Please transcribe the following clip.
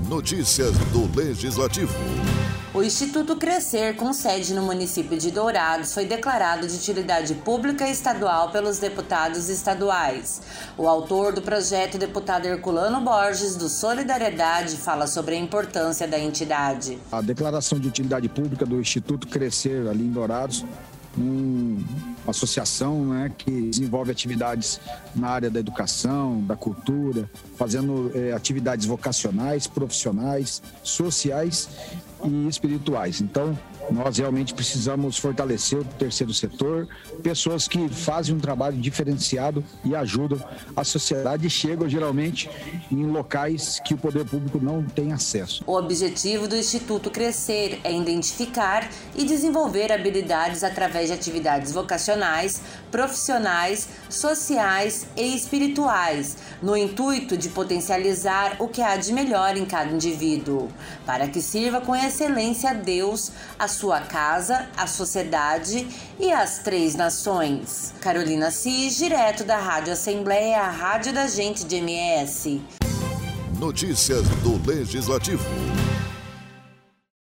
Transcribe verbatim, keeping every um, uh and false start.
Notícias do Legislativo. O Instituto Crescer, com sede no município de Dourados, foi declarado de utilidade pública estadual pelos deputados estaduais. O autor do projeto, deputado Herculano Borges, do Solidariedade, fala sobre a importância da entidade. A declaração de utilidade pública do Instituto Crescer, ali em Dourados, um, uma associação, né, que desenvolve atividades na área da educação, da cultura, fazendo é, atividades vocacionais, profissionais, sociais e espirituais. Então, nós realmente precisamos fortalecer o terceiro setor, pessoas que fazem um trabalho diferenciado e ajudam a sociedade e chegam geralmente em locais que o poder público não tem acesso. O objetivo do Instituto Crescer é identificar e desenvolver habilidades através de atividades vocacionais, profissionais, sociais e espirituais, no intuito de potencializar o que há de melhor em cada indivíduo, para que sirva com excelência a Deus, a sua casa, a sociedade e as três nações. Carolina Cis, direto da Rádio Assembleia, a rádio da gente de M S. Notícias do Legislativo.